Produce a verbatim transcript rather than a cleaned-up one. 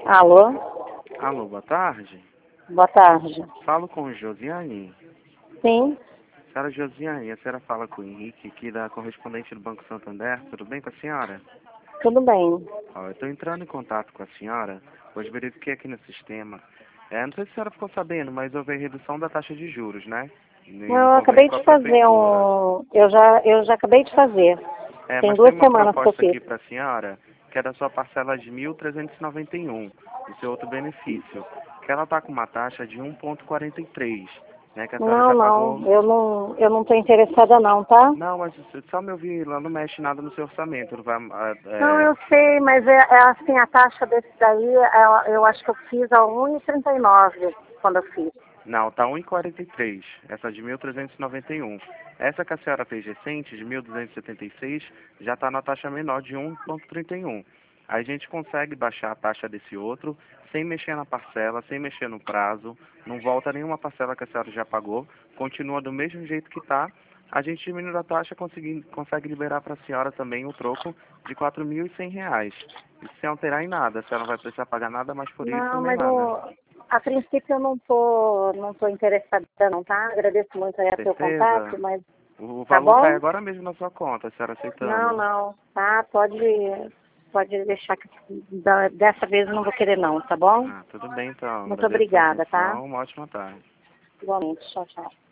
Alô? Alô, boa tarde. Boa tarde. Falo com Josiane. Sim, Senhora Josiane, a senhora fala com o Henrique, aqui da correspondente do Banco Santander. Tudo bem com a senhora? tudo bem. Ó, eu estou entrando em contato com a senhora, pois verifiquei aqui no sistema. É, não sei se a senhora ficou sabendo, mas houve a redução da taxa de juros, né? Em Eu acabei convênio com de a fazer prefeitura. um... Eu já, eu já acabei de fazer. É, Tem mas tem duas uma semanas que eu proposta fiz. aqui para a senhora, que é da sua parcela de mil trezentos e noventa e um, do seu outro benefício, que ela está com uma taxa de um vírgula quarenta e três, né, que a senhora Não, já não. pagou. Eu não eu não estou interessada não, tá? Não, mas se- só me ouvir, lá não mexe nada no seu orçamento, não vai, ah, Não, é, eu sei, mas é, é assim, a taxa desse daí, é, eu acho que eu fiz a um vírgula trinta e nove quando eu fiz. não, tá um vírgula quarenta e três, essa de mil trezentos e noventa e um. Essa que a senhora fez recente, de mil duzentos e setenta e seis, já está na taxa menor de um vírgula trinta e um. Aí a gente consegue baixar a taxa desse outro, sem mexer na parcela, sem mexer no prazo, não volta nenhuma parcela que a senhora já pagou, continua do mesmo jeito que está. A gente diminui a taxa, consegue, consegue liberar para a senhora também o troco de quatro mil e cem reais. Isso sem alterar em nada, a senhora não vai precisar pagar nada mais por isso, Não, nem mas nada. eu, a princípio eu não tô, não tô interessada não, tá? Agradeço muito aí o seu Certeza? contato, mas O tá valor cai bom? agora mesmo na sua conta, a senhora Não, aceitando. não, tá? Pode, pode deixar que da- dessa vez eu não vou querer não, tá bom? Ah, tudo bem então. Muito Agradeço a obrigada, tá? atenção. Uma ótima tarde. Igualmente, tchau, tchau.